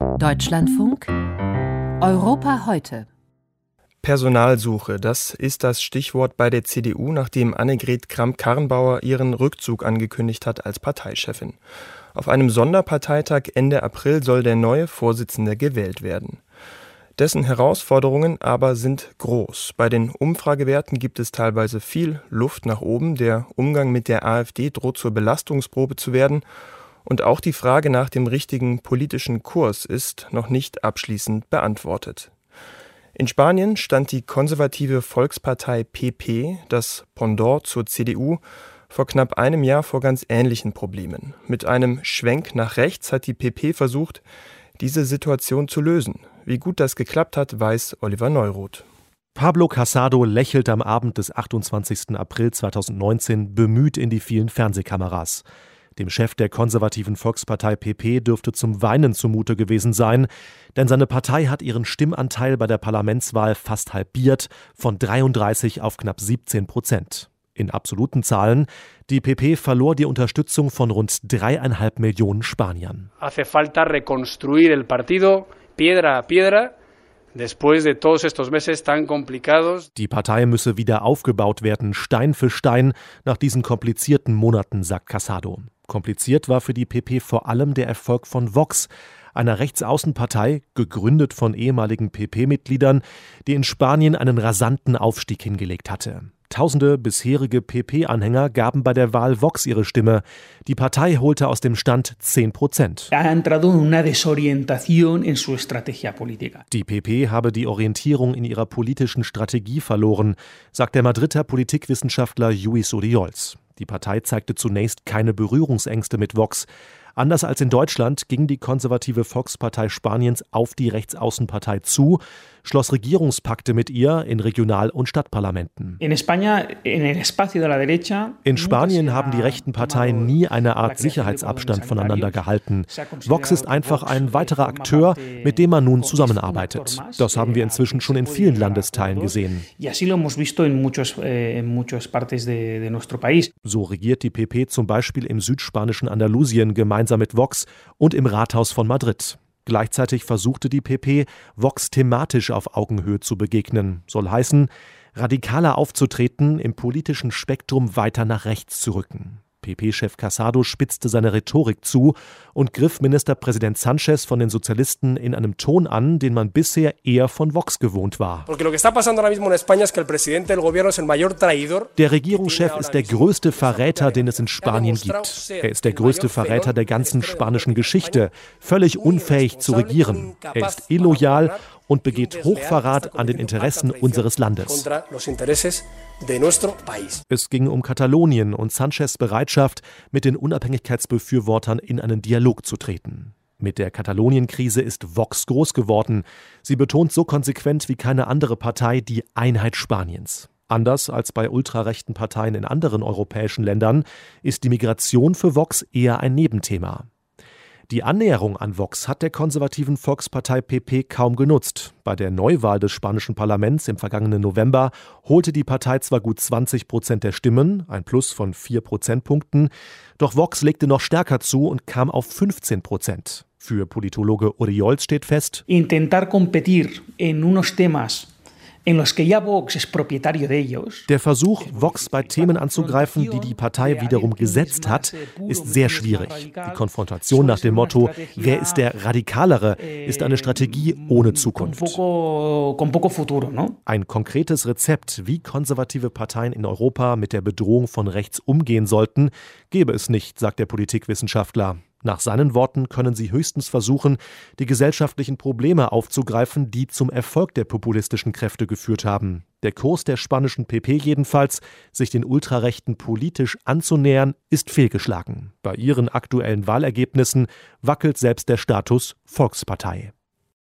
Deutschlandfunk Europa heute. Personalsuche, das ist das Stichwort bei der CDU, nachdem Annegret Kramp-Karrenbauer ihren Rückzug angekündigt hat als Parteichefin. Auf einem Sonderparteitag Ende April soll der neue Vorsitzende gewählt werden. Dessen Herausforderungen aber sind groß. Bei den Umfragewerten gibt es teilweise viel Luft nach oben. Der Umgang mit der AfD droht zur Belastungsprobe zu werden. Und auch die Frage nach dem richtigen politischen Kurs ist noch nicht abschließend beantwortet. In Spanien stand die konservative Volkspartei PP, das Pendant zur CDU, vor knapp einem Jahr vor ganz ähnlichen Problemen. Mit einem Schwenk nach rechts hat die PP versucht, diese Situation zu lösen. Wie gut das geklappt hat, weiß Oliver Neuroth. Pablo Casado lächelt am Abend des 28. April 2019 bemüht in die vielen Fernsehkameras. Dem Chef der konservativen Volkspartei PP dürfte zum Weinen zumute gewesen sein, denn seine Partei hat ihren Stimmanteil bei der Parlamentswahl fast halbiert, von 33 auf knapp 17%. In absoluten Zahlen, die PP verlor die Unterstützung von rund 3,5 Millionen Spaniern. Hace falta reconstruir el partido piedra a piedra. Después de todos estos meses tan complicados. Die Partei müsse wieder aufgebaut werden, Stein für Stein, nach diesen komplizierten Monaten, sagt Casado. Kompliziert war für die PP vor allem der Erfolg von Vox, einer Rechtsaußenpartei, gegründet von ehemaligen PP-Mitgliedern, die in Spanien einen rasanten Aufstieg hingelegt hatte. Tausende bisherige PP-Anhänger gaben bei der Wahl Vox ihre Stimme. Die Partei holte aus dem Stand 10%. Die PP habe die Orientierung in ihrer politischen Strategie verloren, sagt der Madrider Politikwissenschaftler Lluís Oriols. Die Partei zeigte zunächst keine Berührungsängste mit Vox. Anders als in Deutschland ging die konservative Volkspartei Spaniens auf die Rechtsaußenpartei zu, schloss Regierungspakte mit ihr in Regional- und Stadtparlamenten. In Spanien haben die rechten Parteien nie eine Art Sicherheitsabstand voneinander gehalten. Vox ist einfach ein weiterer Akteur, mit dem man nun zusammenarbeitet. Das haben wir inzwischen schon in vielen Landesteilen gesehen. So regiert die PP zum Beispiel im südspanischen Andalusien gemeinsam mit Vox und im Rathaus von Madrid. Gleichzeitig versuchte die PP, Vox thematisch auf Augenhöhe zu begegnen. Soll heißen, radikaler aufzutreten, im politischen Spektrum weiter nach rechts zu rücken. PP-Chef Casado spitzte seine Rhetorik zu und griff Ministerpräsident Sánchez von den Sozialisten in einem Ton an, den man bisher eher von Vox gewohnt war. Der Regierungschef ist der größte Verräter, den es in Spanien gibt. Er ist der größte Verräter der ganzen spanischen Geschichte, völlig unfähig zu regieren. Er ist illoyal und begeht Hochverrat an den Interessen unseres Landes. Es ging um Katalonien und Sánchez' Bereitschaft, mit den Unabhängigkeitsbefürwortern in einen Dialog zu treten. Mit der Katalonien-Krise ist Vox groß geworden. Sie betont so konsequent wie keine andere Partei die Einheit Spaniens. Anders als bei ultrarechten Parteien in anderen europäischen Ländern ist die Migration für Vox eher ein Nebenthema. Die Annäherung an Vox hat der konservativen Volkspartei PP kaum genutzt. Bei der Neuwahl des spanischen Parlaments im vergangenen November holte die Partei zwar gut 20% der Stimmen, ein Plus von 4 Prozentpunkten, doch Vox legte noch stärker zu und kam auf 15%. Für Politologe Oriols steht fest: Intentar competir en unos temas. Der Versuch, Vox bei Themen anzugreifen, die die Partei wiederum gesetzt hat, ist sehr schwierig. Die Konfrontation nach dem Motto, wer ist der Radikalere, ist eine Strategie ohne Zukunft. Ein konkretes Rezept, wie konservative Parteien in Europa mit der Bedrohung von rechts umgehen sollten, gäbe es nicht, sagt der Politikwissenschaftler. Nach seinen Worten können sie höchstens versuchen, die gesellschaftlichen Probleme aufzugreifen, die zum Erfolg der populistischen Kräfte geführt haben. Der Kurs der spanischen PP jedenfalls, sich den Ultrarechten politisch anzunähern, ist fehlgeschlagen. Bei ihren aktuellen Wahlergebnissen wackelt selbst der Status Volkspartei.